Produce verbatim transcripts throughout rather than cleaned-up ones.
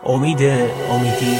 امید امیدی.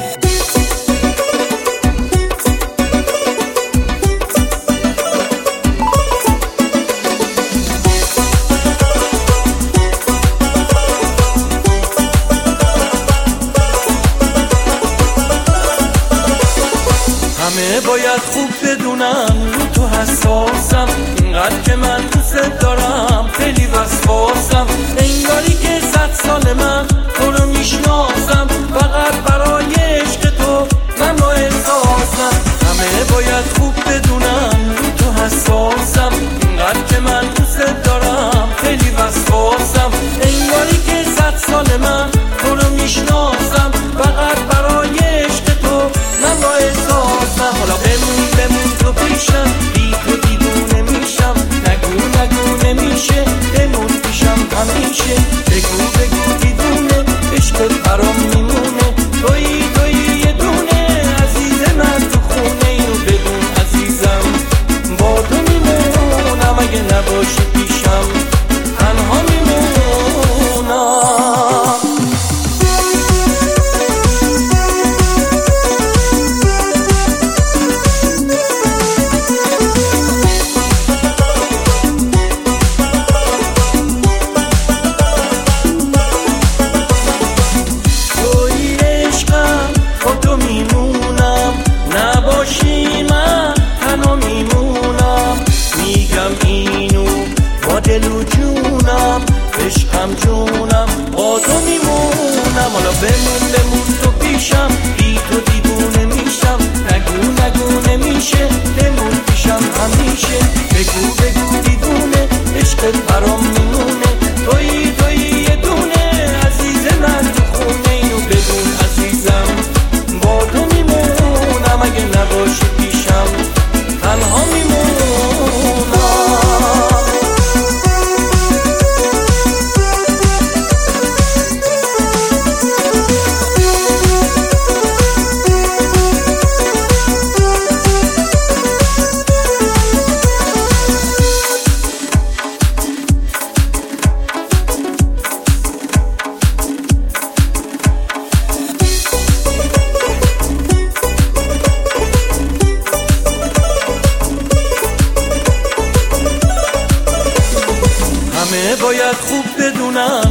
همه باید خوب بدونن رو تو حساسم، اینقدر که من دوست دارم خیلی وسواسم. انگاری که صد سال من تو رو میشناسم، فقط برای عشق تو من با احساسم. همه باید خوب بدونن رو تو حساسم، اینقدر که من دوست دارم خیلی وسواسم. انگاری که صد سال من تو رو میشناسم، فقط برای عشق تو من با احساسم. حالا بمون بمون تو پیشم، بی تو دیوونه میشم. نگو نگو نمیشه، بمون پیشم همیشه. بگو بگو دیوونه، عشقت برام میمونه. تویی تویی یه دونه عزیز من تو خونه. اینو بدون عزیزم، با تو میمونم. اگه نباشی پیشم تنها میمونم. دل و جونم، عشقم جونم، با تو میمونم. حالا بمون بمون تو پیشم، بی تو دیوونه میشم. نگو نگو نمیشه، بمون پیشم همیشه. بگو بگو دیوونه، عشقت برام میمونه. تویی تویی یه دونه عزیز من تو خونه. اینو بدون عزیزم، با تو میمونم. اگه نباشی پیشم تنها میمونم. همه باید خوب بدونن